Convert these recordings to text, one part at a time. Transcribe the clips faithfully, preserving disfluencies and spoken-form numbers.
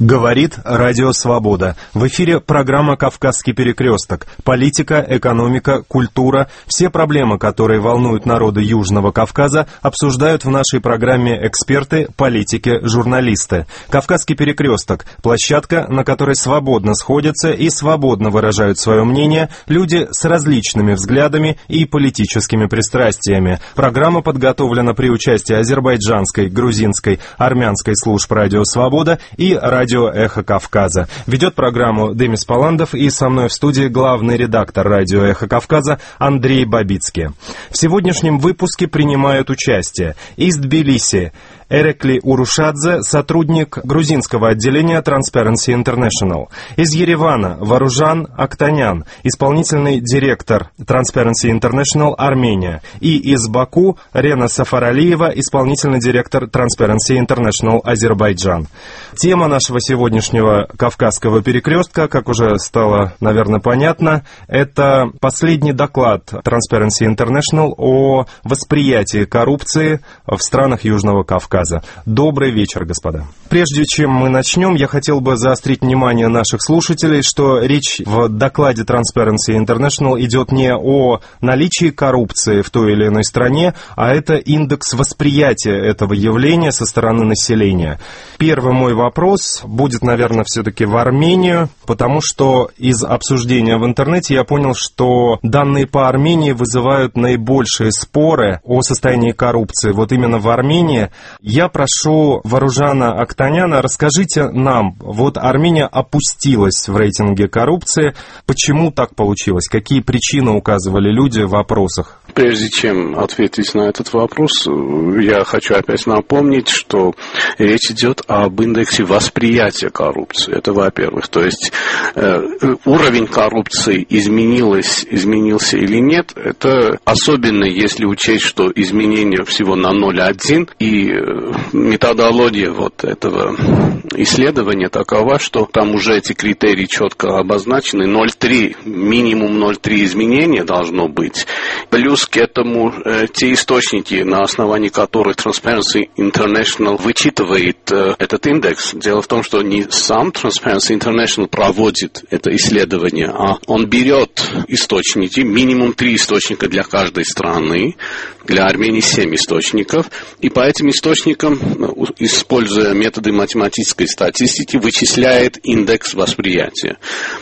Говорит Радио Свобода. В эфире программа «Кавказский перекресток». Политика, экономика, культура. Все проблемы, которые волнуют народы Южного Кавказа, обсуждают в нашей программе эксперты, политики, журналисты. «Кавказский перекресток» — площадка, на которой свободно сходятся и свободно выражают свое мнение люди с различными взглядами и политическими пристрастиями. Программа подготовлена при участии азербайджанской, грузинской, армянской служб Радио Свобода и Радио «Эхо Кавказа». Ведет программу Демис Паландов, и со мной в студии главный редактор Радио «Эхо Кавказа» Андрей Бабицкий. В сегодняшнем выпуске принимают участие из Тбилиси Эрекли Урушадзе, сотрудник грузинского отделения Transparency International. Из Еревана Варужан Актанян, исполнительный директор Transparency International Армения. И из Баку Рена Сафаралиева, исполнительный директор Transparency International Азербайджан. Тема нашего сегодняшнего Кавказского перекрестка, как уже стало, наверное, понятно, это последний доклад Transparency International о восприятии коррупции в странах Южного Кавказа. Добрый вечер, господа. Прежде чем мы начнем, я хотел бы заострить внимание наших слушателей, что речь в докладе Transparency International идет не о наличии коррупции в той или иной стране, а это индекс восприятия этого явления со стороны населения. Первый мой вопрос будет, наверное, все-таки в Армению, потому что из обсуждения в интернете я понял, что данные по Армении вызывают наибольшие споры о состоянии коррупции. Вот именно в Армении. Я прошу Варужана Актаняна, расскажите нам, вот Армения опустилась в рейтинге коррупции. Почему так получилось? Какие причины указывали люди в вопросах? Прежде чем ответить на этот вопрос, я хочу опять напомнить, что речь идет об индексе восприятия коррупции. Это во-первых. То есть э, уровень коррупции изменилось, изменился или нет, это особенно если учесть, что изменение всего на ноль целых одна десятая, и методология вот этого исследования такова, что там уже эти критерии четко обозначены. ноль целых три, минимум ноль целых три изменения должно быть. Плюс к этому э, те источники, на основании которых Transparency International вычитывает э, этот индекс. Дело в том, что не сам Transparency International проводит это исследование, а он берет источники, минимум три источника для каждой страны, для Армении семь источников, и по этим источникам, используя методы математической статистики, вычисляет индекс восприятия.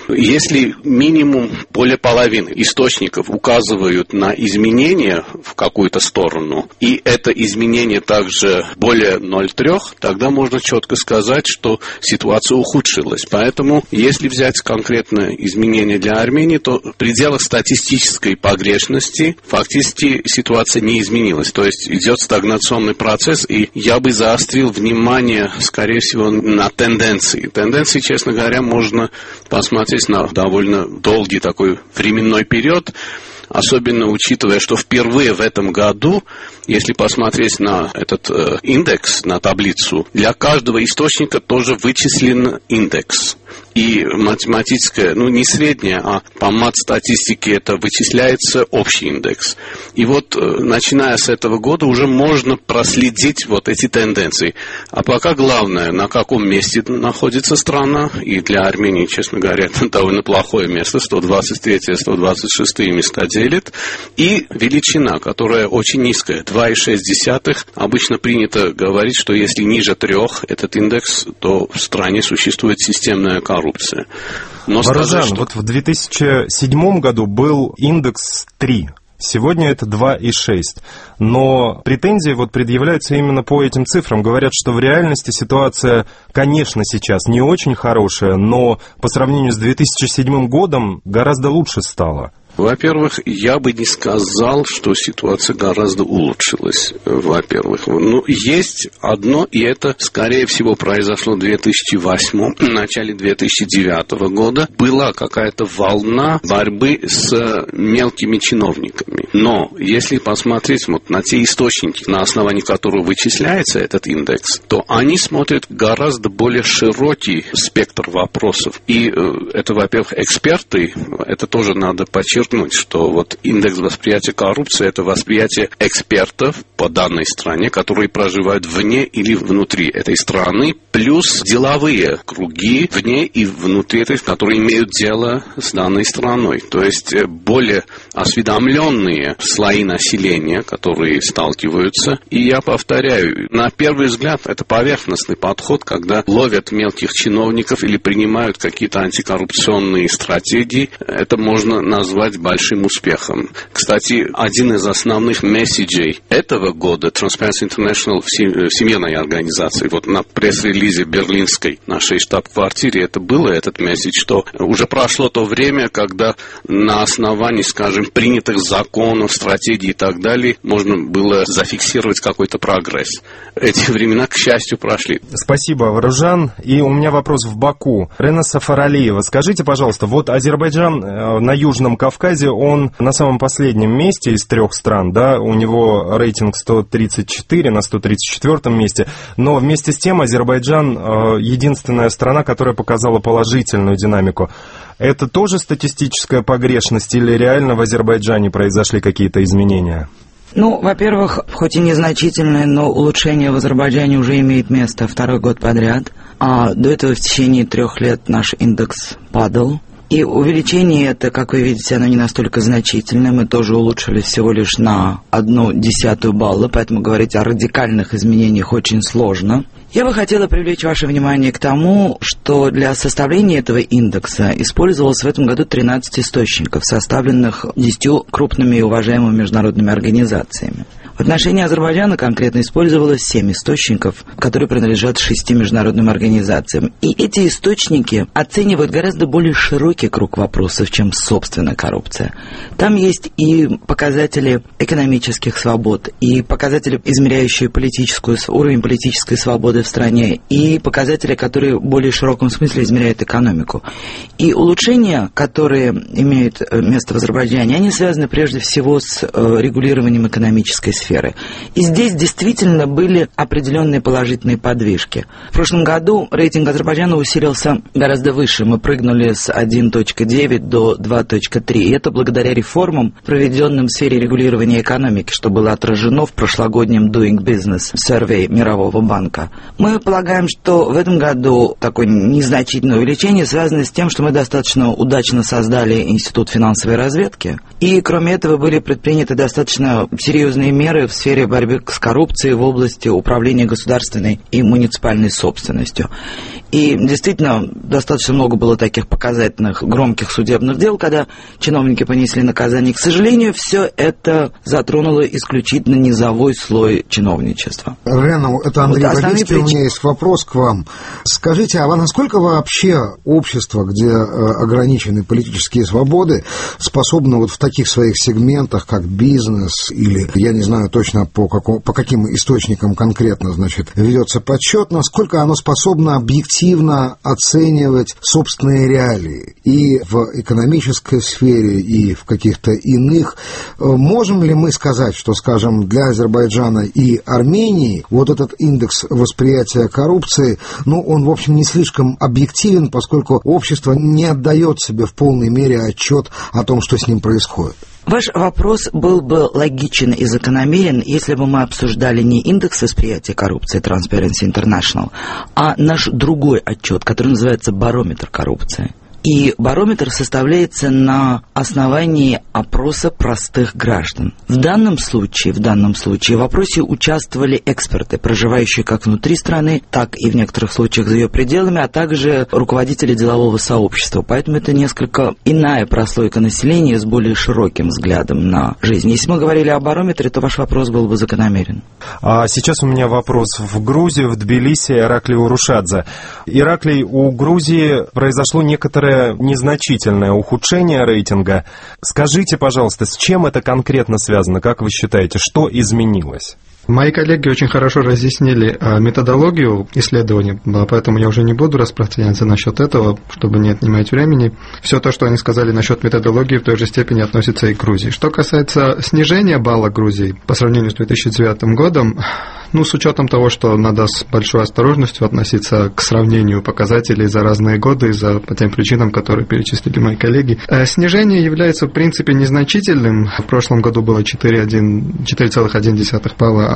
Если минимум более половины источников указывают на изменения в какую-то сторону, и это изменение также более ноль целых три, тогда можно четко сказать, что ситуация ухудшилась. Поэтому, если взять конкретное изменение для Армении, то в пределах статистической погрешности фактически ситуация не изменилась. То есть идет стагнационный процесс, и я бы заострил внимание, скорее всего, на тенденции. Тенденции, честно говоря, можно посмотреть на довольно долгий такой временной период, особенно учитывая, что впервые в этом году, если посмотреть на этот э, индекс, на таблицу, для каждого источника тоже вычислен индекс. И математическое, ну не среднее, а по мат-статистике это вычисляется общий индекс. И вот, э, начиная с этого года, уже можно проследить вот эти тенденции. А пока главное, на каком месте находится страна, и для Армении, честно говоря, это довольно плохое место, сто двадцать третье - сто двадцать шестое места делит, и величина, которая очень низкая, два целых шесть десятых. Обычно принято говорить, что если ниже трех этот индекс, то в стране существует системная коррупция. Но Варужан, сказать, что... вот в две тысячи седьмом году был индекс три. Сегодня это два целых шесть. Но претензии вот предъявляются именно по этим цифрам. Говорят, что в реальности ситуация, конечно, сейчас не очень хорошая, но по сравнению с две тысячи седьмым годом гораздо лучше стало. Во-первых, я бы не сказал, что ситуация гораздо улучшилась. Во-первых, ну, есть одно, и это, скорее всего, произошло в две тысячи восьмом, в начале две тысячи девятого года. Была какая-то волна борьбы с мелкими чиновниками. Но, если посмотреть вот на те источники, на основании которых вычисляется этот индекс, то они смотрят гораздо более широкий спектр вопросов. И это, во-первых, эксперты, это тоже надо подчеркнуть, что вот индекс восприятия коррупции – это восприятие экспертов по данной стране, которые проживают вне или внутри этой страны плюс деловые круги вне и внутри этой, которые имеют дело с данной страной. То есть более осведомленные слои населения, которые сталкиваются. И я повторяю, на первый взгляд это поверхностный подход, когда ловят мелких чиновников или принимают какие-то антикоррупционные стратегии. Это можно назвать большим успехом. Кстати, один из основных месседжей этого года Transparency International, Всемирной организации, вот на пресс-релизе берлинской нашей штаб-квартире это было, этот месседж, что уже прошло то время, когда на основании, скажем, принятых законов, стратегий и так далее можно было зафиксировать какой-то прогресс. Эти времена, к счастью, прошли. Спасибо, Варужан. И у меня вопрос в Баку. Рена Сафаралиева, скажите, пожалуйста, вот Азербайджан на Южном Кавказе, он на самом последнем месте из трех стран, да, у него рейтинг сто тридцать четыре, на сто тридцать четвёртом месте, но вместе с тем Азербайджан э, единственная страна, которая показала положительную динамику. Это тоже статистическая погрешность или реально в Азербайджане произошли какие-то изменения? Ну, во-первых, хоть и незначительное, но улучшение в Азербайджане уже имеет место второй год подряд. А до этого в течение трех лет наш индекс падал. И увеличение это, как вы видите, оно не настолько значительное. Мы тоже улучшились всего лишь на одну десятую балла, поэтому говорить о радикальных изменениях очень сложно. Я бы хотела привлечь ваше внимание к тому, что для составления этого индекса использовалось в этом году тринадцать источников, составленных десятью крупными и уважаемыми международными организациями. В отношении Азербайджана конкретно использовалось семь источников, которые принадлежат шести международным организациям. И эти источники оценивают гораздо более широкий круг вопросов, чем собственно коррупция. Там есть и показатели экономических свобод, и показатели, измеряющие политическую, уровень политической свободы в стране, и показатели, которые в более широком смысле измеряют экономику. И улучшения, которые имеют место в Азербайджане, они связаны прежде всего с регулированием экономической сферы. И здесь действительно были определенные положительные подвижки. В прошлом году рейтинг Азербайджана усилился гораздо выше. Мы прыгнули с один целых девять до два целых три. И это благодаря реформам, проведенным в сфере регулирования экономики, что было отражено в прошлогоднем Doing Business Survey Мирового банка. Мы полагаем, что в этом году такое незначительное увеличение связано с тем, что мы достаточно удачно создали Институт финансовой разведки. И кроме этого были предприняты достаточно серьезные меры в сфере борьбы с коррупцией в области управления государственной и муниципальной собственностью. И действительно, достаточно много было таких показательных, громких судебных дел, когда чиновники понесли наказание. К сожалению, все это затронуло исключительно низовой слой чиновничества. Рена, это Андрей вот Бабицкий, причин... у меня есть вопрос к вам. Скажите, а насколько вообще общество, где ограничены политические свободы, способно вот в таких своих сегментах, как бизнес или, я не знаю точно по, какому, по каким источникам конкретно, значит, ведется подсчет, насколько оно способно объективно оценивать собственные реалии и в экономической сфере, и в каких-то иных. Можем ли мы сказать, что, скажем, для Азербайджана и Армении вот этот индекс восприятия коррупции, ну, он, в общем, не слишком объективен, поскольку общество не отдает себе в полной мере отчет о том, что с ним происходит? Ваш вопрос был бы логичен и закономерен, если бы мы обсуждали не индекс восприятия коррупции Transparency International, а наш другой отчет, который называется «Барометр коррупции». И барометр составляется на основании опроса простых граждан. В данном случае, в данном случае в опросе участвовали эксперты, проживающие как внутри страны, так и в некоторых случаях за ее пределами, а также руководители делового сообщества. Поэтому это несколько иная прослойка населения с более широким взглядом на жизнь. Если мы говорили о барометре, то ваш вопрос был бы закономерен. А сейчас у меня вопрос в Грузии, в Тбилиси, Ираклий Урушадзе. Ираклий, у Грузии произошло некоторое незначительное ухудшение рейтинга. Скажите, пожалуйста, с чем это конкретно связано? Как вы считаете, что изменилось? Мои коллеги очень хорошо разъяснили методологию исследования, поэтому я уже не буду распространяться насчет этого, чтобы не отнимать времени. Все то, что они сказали насчет методологии, в той же степени относится и к Грузии. Что касается снижения балла Грузии по сравнению с две тысячи девятым годом, ну, с учетом того, что надо с большой осторожностью относиться к сравнению показателей за разные годы, за, по тем причинам, которые перечислили мои коллеги, снижение является, в принципе, незначительным. В прошлом году было четыре целых одна десятая балла,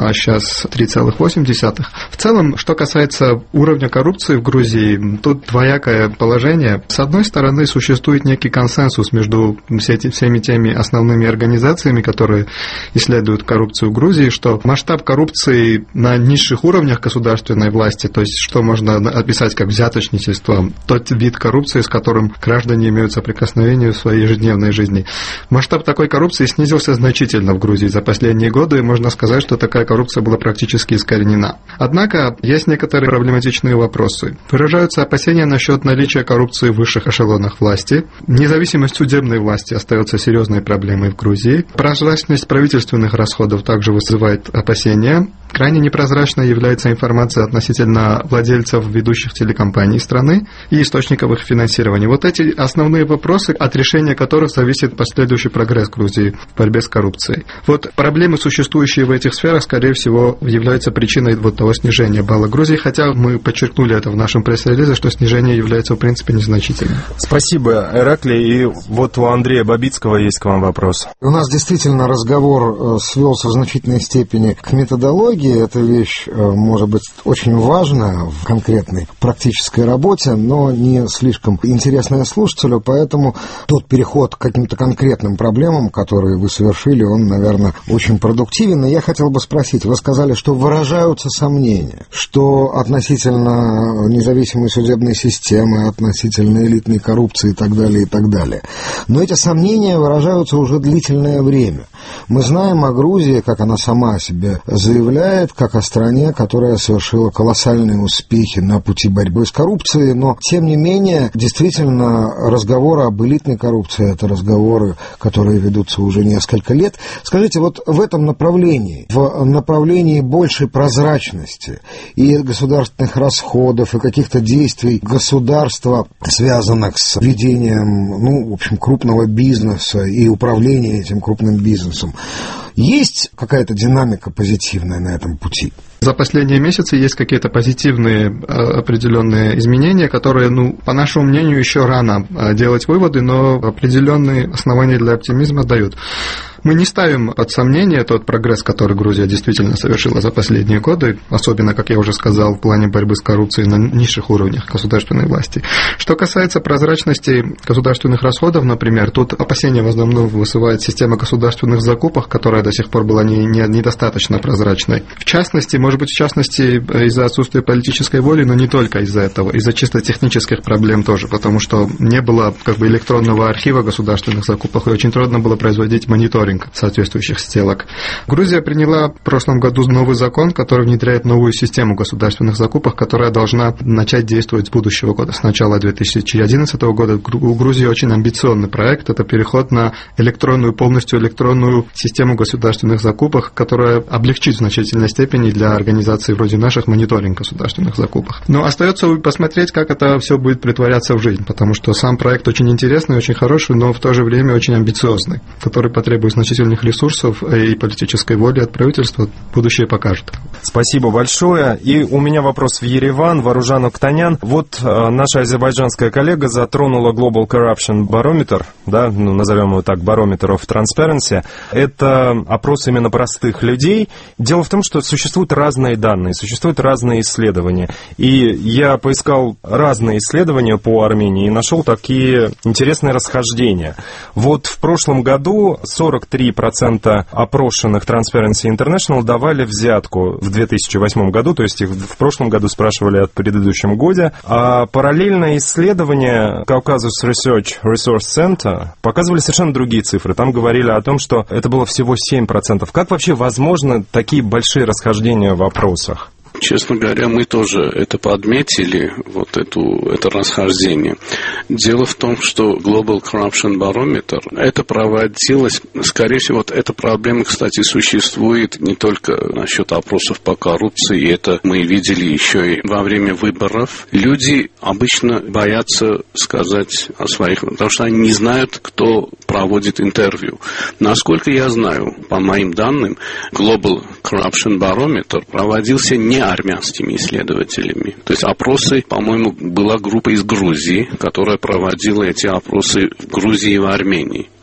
а сейчас три целых восемь десятых. В целом, что касается уровня коррупции в Грузии, тут двоякое положение. С одной стороны, существует некий консенсус между всеми теми основными организациями, которые исследуют коррупцию в Грузии, что масштаб коррупции на низших уровнях государственной власти, то есть что можно описать как взяточничество, тот вид коррупции, с которым граждане имеют соприкосновение в своей ежедневной жизни. Масштаб такой коррупции снизился значительно в Грузии за последние годы, и можно сказать, что такая коррупция была практически искоренена. Однако есть некоторые проблематичные вопросы. Выражаются опасения насчет наличия коррупции в высших эшелонах власти. Независимость судебной власти остается серьезной проблемой в Грузии. Прозрачность правительственных расходов также вызывает опасения. Крайне непрозрачной является информация относительно владельцев ведущих телекомпаний страны и источников их финансирования. Вот эти основные вопросы, от решения которых зависит последующий прогресс Грузии в борьбе с коррупцией. Вот проблемы, существующие в этих сферах, скорее всего, являются причиной вот того снижения балла Грузии, хотя мы подчеркнули это в нашем пресс-релизе, что снижение является, в принципе, незначительным. Спасибо, Ираклий. И вот у Андрея Бабицкого есть к вам вопрос. У нас действительно разговор свелся в значительной степени к методологии. Эта вещь может быть очень важная в конкретной практической работе, но не слишком интересная слушателю, поэтому тот переход к каким-то конкретным проблемам, которые вы совершили, он, наверное, очень продуктивен. И я хотел бы спросить, вы сказали, что выражаются сомнения, что относительно независимой судебной системы, относительно элитной коррупции и так далее, и так далее. Но эти сомнения выражаются уже длительное время. Мы знаем о Грузии, как она сама о себе заявляет, как о стране, которая совершила колоссальные успехи на пути борьбы с коррупцией, но, тем не менее, действительно, разговоры об элитной коррупции – это разговоры, которые ведутся уже несколько лет. Скажите, вот в этом направлении, в направлении большей прозрачности и государственных расходов, и каких-то действий государства, связанных с ведением, ну, в общем, крупного бизнеса и управлением этим крупным бизнесом, есть какая-то динамика позитивная на этом пути? За последние месяцы есть какие-то позитивные определенные изменения, которые, ну, по нашему мнению, еще рано делать выводы, но определенные основания для оптимизма дают. Мы не ставим под сомнение тот прогресс, который Грузия действительно совершила за последние годы, особенно, как я уже сказал, в плане борьбы с коррупцией на низших уровнях государственной власти. Что касается прозрачности государственных расходов, например, тут опасения в основном вызывает система государственных закупок, которая до сих пор была не, не, недостаточно прозрачной. В частности, может быть, в частности, из-за отсутствия политической воли, но не только из-за этого, из-за чисто технических проблем тоже, потому что не было как бы электронного архива государственных закупок, и очень трудно было производить мониторинг соответствующих сделок. Грузия приняла в прошлом году новый закон, который внедряет новую систему государственных закупок, которая должна начать действовать с будущего года, с начала две тысячи одиннадцатого года. У Грузии очень амбициозный проект, это переход на электронную, полностью электронную систему государственных закупок, которая облегчит в значительной степени для организаций вроде наших мониторинг государственных закупок. Но остается посмотреть, как это все будет притворяться в жизнь, потому что сам проект очень интересный, очень хороший, но в то же время очень амбициозный, который потребует значительных ресурсов и политической воли от правительства. Будущее покажет. Спасибо большое. И у меня вопрос в Ереван, Варужан Октанян. Вот э, наша азербайджанская коллега затронула Global Corruption Barometer, да, ну, назовем его так, Barometer of Transparency. Это опрос именно простых людей. Дело в том, что существуют разные данные, существуют разные исследования. И я поискал разные исследования по Армении и нашел такие интересные расхождения. Вот в прошлом году сорок три процента опрошенных Transparency International давали взятку в две тысячи восьмом году, то есть их в прошлом году спрашивали от предыдущем годе. А параллельное исследование Caucasus Research Resource Center показывали совершенно другие цифры. Там говорили о том, что это было всего семь процентов. Как вообще возможно такие большие расхождения в опросах? Честно говоря, мы тоже это подметили, вот эту, это расхождение. Дело в том, что Global Corruption Barometer, это проводилось, скорее всего, вот эта проблема, кстати, существует не только насчет опросов по коррупции, это мы видели еще и во время выборов. Люди обычно боятся сказать о своих, потому что они не знают, кто проводит интервью. Насколько я знаю, по моим данным, Global Corruption Barometer проводился не армянскими исследователями. То есть опросы, по-моему, была группа из Грузии, которая проводила эти опросы в Грузии и в Армении.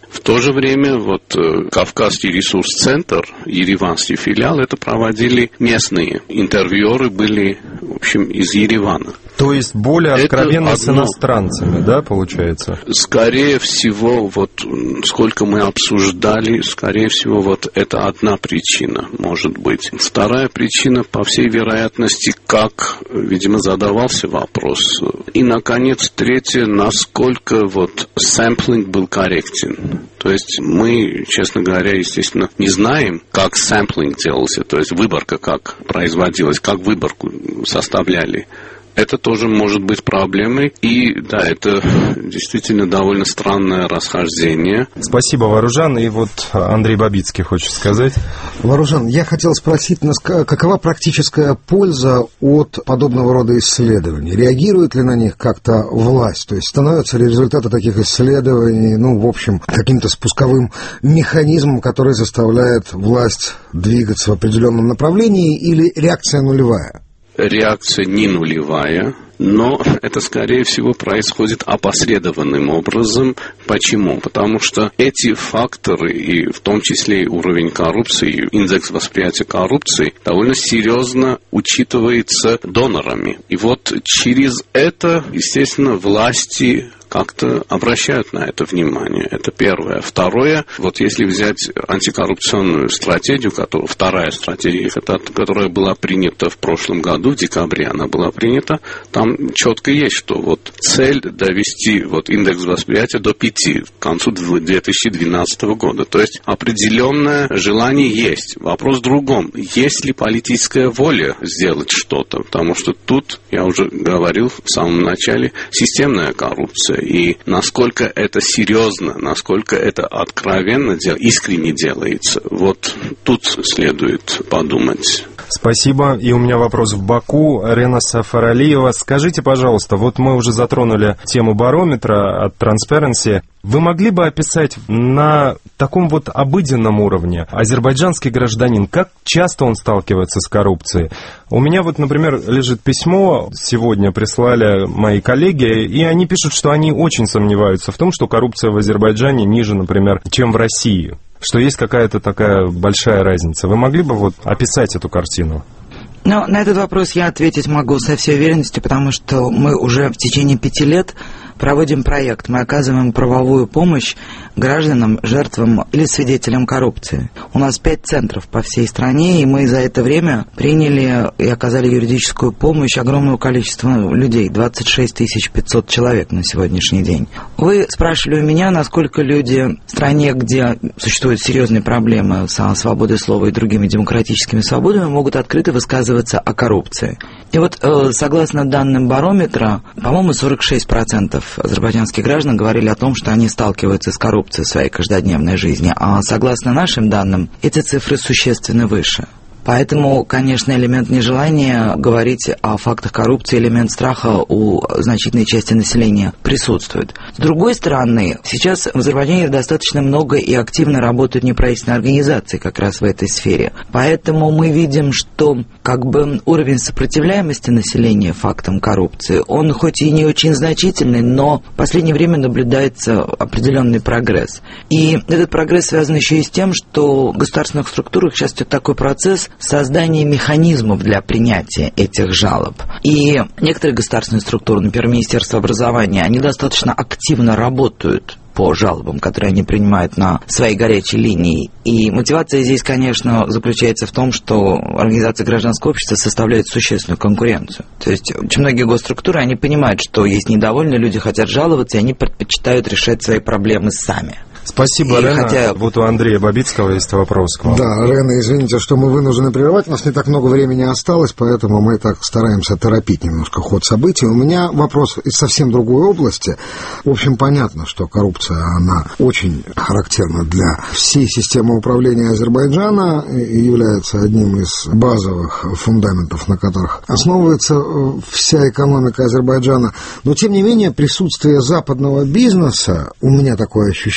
В то же время вот Кавказский ресурс-центр, ереванский филиал, это проводили местные. Интервьюеры были, в общем, из Еревана. То есть более откровенно с иностранцами, да, получается? Скорее всего, вот сколько мы обсуждали, скорее всего, вот это одна причина, может быть. Вторая причина, по всей вероятности, как, видимо, задавался вопрос. И, наконец, третья, насколько вот сэмплинг был корректен. То есть мы, честно говоря, естественно, не знаем, как сэмплинг делался, то есть выборка как производилась, как выборку составляли. Это тоже может быть проблемой. И да, это действительно довольно странное расхождение. Спасибо, Варужан. И вот Андрей Бабицкий хочет сказать. Варужан, я хотел спросить, какова практическая польза от подобного рода исследований? Реагирует ли на них как-то власть? То есть становятся ли результаты таких исследований, ну, в общем, каким-то спусковым механизмом, который заставляет власть двигаться в определенном направлении, или реакция нулевая? Реакция не нулевая, но это, скорее всего, происходит опосредованным образом. Почему? Потому что эти факторы, и в том числе и уровень коррупции, индекс восприятия коррупции, довольно серьезно учитывается донорами. И вот через это, естественно, власти как-то обращают на это внимание. Это первое. Второе, вот если взять антикоррупционную стратегию, которая, вторая стратегия, которая была принята в прошлом году, в декабре она была принята, там четко есть, что вот цель довести вот индекс восприятия до пяти к концу две тысячи двенадцатого года. То есть определенное желание есть. Вопрос в другом. Есть ли политическая воля сделать что-то? Потому что тут, я уже говорил в самом начале, системная коррупция. И насколько это серьезно, насколько это откровенно, искренне делается, вот тут следует подумать. Спасибо. И у меня вопрос в Баку. Ренаса Фаралиева. Скажите, пожалуйста, вот мы уже затронули тему барометра от Transparency. Вы могли бы описать на таком вот обыденном уровне азербайджанский гражданин, как часто он сталкивается с коррупцией? У меня вот, например, лежит письмо, сегодня прислали мои коллеги, и они пишут, что они очень сомневаются в том, что коррупция в Азербайджане ниже, например, чем в России. Что есть какая-то такая большая разница. Вы могли бы вот описать эту картину? Ну, на этот вопрос я ответить могу со всей уверенностью, потому что мы уже в течение пяти лет проводим проект. Мы оказываем правовую помощь гражданам, жертвам или свидетелям коррупции. У нас пять центров по всей стране, и мы за это время приняли и оказали юридическую помощь огромному количеству людей, двадцать шесть тысяч пятьсот человек на сегодняшний день. Вы спрашивали у меня, насколько люди в стране, где существуют серьезные проблемы со свободой слова и другими демократическими свободами, могут открыто высказываться о коррупции. И вот, согласно данным барометра, по-моему, сорок шесть процентов азербайджанских граждан говорили о том, что они сталкиваются с коррупцией в своей каждодневной жизни, а согласно нашим данным, эти цифры существенно выше. Поэтому, конечно, элемент нежелания говорить о фактах коррупции, элемент страха у значительной части населения присутствует. С другой стороны, сейчас в Азербайджане достаточно много и активно работают неправительственные организации как раз в этой сфере. Поэтому мы видим, что как бы уровень сопротивляемости населения фактам коррупции, он хоть и не очень значительный, но в последнее время наблюдается определенный прогресс. И этот прогресс связан еще и с тем, что в государственных структурах сейчас идет такой процесс создания механизмов для принятия этих жалоб. И некоторые государственные структуры, например, Министерство образования, они достаточно активно работают по жалобам, которые они принимают на своей горячей линии. И мотивация здесь, конечно, заключается в том, что организации гражданского общества составляют существенную конкуренцию. То есть очень многие госструктуры, они понимают, что есть недовольные, люди хотят жаловаться, и они предпочитают решать свои проблемы сами. Спасибо, и Рена. Хотя... Вот у Андрея Бабицкого есть вопрос к вам. Да, Рена, извините, что мы вынуждены прерывать. У нас не так много времени осталось, поэтому мы так стараемся торопить немножко ход событий. У меня вопрос из совсем другой области. В общем, понятно, что коррупция, она очень характерна для всей системы управления Азербайджана и является одним из базовых фундаментов, на которых основывается вся экономика Азербайджана. Но, тем не менее, присутствие западного бизнеса, у меня такое ощущение,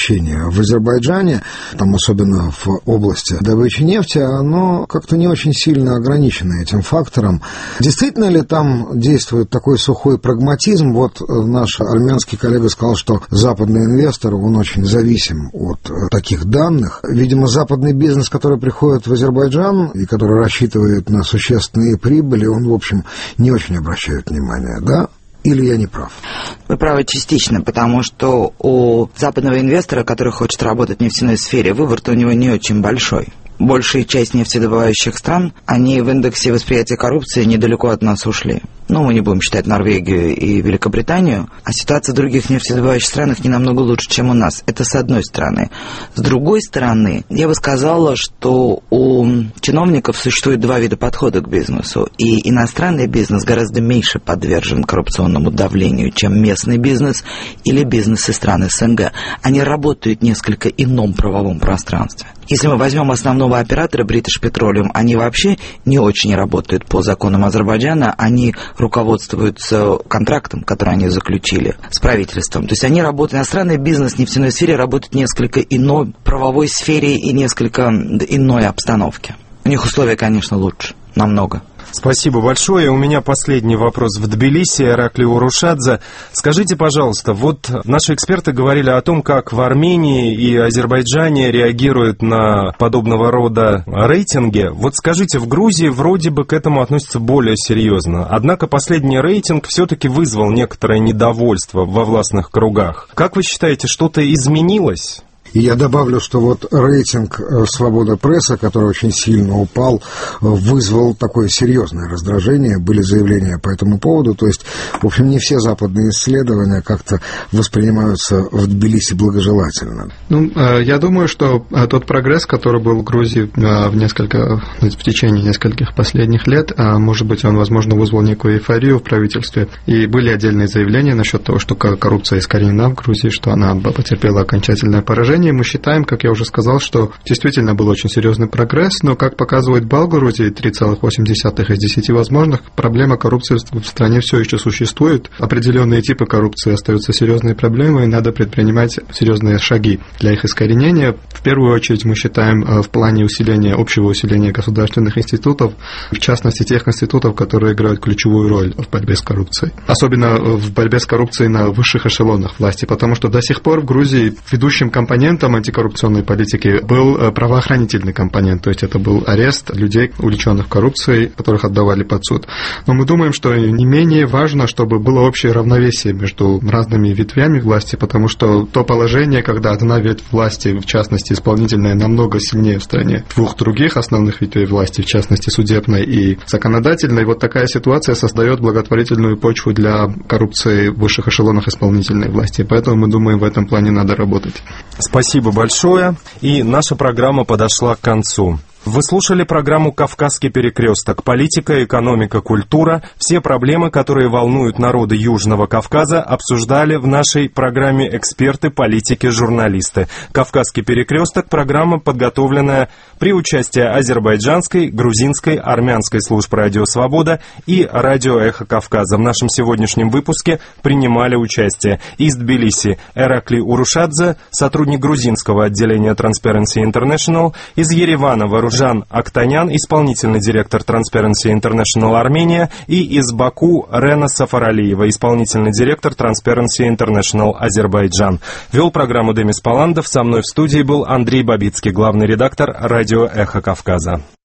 положение в Азербайджане, там особенно в области добычи нефти, оно как-то не очень сильно ограничено этим фактором. Действительно ли там действует такой сухой прагматизм? Вот наш армянский коллега сказал, что западный инвестор, он очень зависим от таких данных. Видимо, западный бизнес, который приходит в Азербайджан и который рассчитывает на существенные прибыли, он, в общем, не очень обращает внимания, да? Или я не прав? Вы правы частично, потому что у западного инвестора, который хочет работать в нефтяной сфере, выбор-то у него не очень большой. Большая часть нефтедобывающих стран, они в индексе восприятия коррупции недалеко от нас ушли. Ну, мы не будем считать Норвегию и Великобританию, а ситуация в других нефтедобывающих странах не намного лучше, чем у нас. Это с одной стороны. С другой стороны, я бы сказала, что у чиновников существует два вида подхода к бизнесу. И иностранный бизнес гораздо меньше подвержен коррупционному давлению, чем местный бизнес или бизнес из стран СНГ. Они работают в несколько ином правовом пространстве. Если мы возьмем основного оператора British Petroleum, они вообще не очень работают по законам Азербайджана, они руководствуются контрактом, который они заключили с правительством. То есть они работают, иностранный бизнес в нефтяной сфере работает в несколько иной правовой сфере и несколько иной обстановке. У них условия, конечно, лучше, намного. Спасибо большое. У меня последний вопрос в Тбилиси. Эракли Урушадзе. Скажите, пожалуйста, вот наши эксперты говорили о том, как в Армении и Азербайджане реагируют на подобного рода рейтинги. Вот скажите, в Грузии вроде бы к этому относятся более серьезно. Однако последний рейтинг все-таки вызвал некоторое недовольство во властных кругах. Как вы считаете, что-то изменилось? И я добавлю, что вот рейтинг «Свобода прессы», который очень сильно упал, вызвал такое серьезное раздражение, были заявления по этому поводу. То есть, в общем, не все западные исследования как-то воспринимаются в Тбилиси благожелательно. Ну, я думаю, что тот прогресс, который был в Грузии в, несколько, в течение нескольких последних лет, может быть, он, возможно, вызвал некую эйфорию в правительстве. И были отдельные заявления насчет того, что коррупция искоренена в Грузии, что она потерпела окончательное поражение. Мы считаем, как я уже сказал, что действительно был очень серьезный прогресс, но, как показывает балл Грузии, три целых восемь десятых из десяти возможных, проблема коррупции в стране все еще существует. Определенные типы коррупции остаются серьезной проблемой, и надо предпринимать серьезные шаги для их искоренения. В первую очередь мы считаем в плане усиления, общего усиления государственных институтов, в частности тех институтов, которые играют ключевую роль в борьбе с коррупцией. Особенно в борьбе с коррупцией на высших эшелонах власти, потому что до сих пор в Грузии ведущим компонентом антикоррупционной политики был правоохранительный компонент, то есть это был арест людей, увлеченных коррупцией, которых отдавали под суд. Но мы думаем, что не менее важно, чтобы было общее равновесие между разными ветвями власти, потому что то положение, когда одна ветвь власти, в частности исполнительная, намного сильнее в стране двух других основных ветвей власти, в частности судебной и законодательной, вот такая ситуация создает благотворительную почву для коррупции в высших эшелонах исполнительной власти. Поэтому мы думаем, в этом плане надо работать. Спасибо большое. И наша программа подошла к концу. Вы слушали программу «Кавказский перекресток». Политика, экономика, культура. Все проблемы, которые волнуют народы Южного Кавказа, обсуждали в нашей программе эксперты, политики, журналисты. «Кавказский перекресток» — программа, подготовленная при участии азербайджанской, грузинской, армянской служб «Радио Свобода» и «Радио Эхо Кавказа». В нашем сегодняшнем выпуске принимали участие из Тбилиси Эракли Урушадзе, сотрудник грузинского отделения Transparency International, из Еревана Варужан Актанян, исполнительный директор Transparency International Армения, и из Баку Рена Сафаралиева, исполнительный директор Transparency International Азербайджан. Вел программу Демис Паландов, со мной в студии был Андрей Бабицкий, главный редактор «Радио Эхо Кавказа».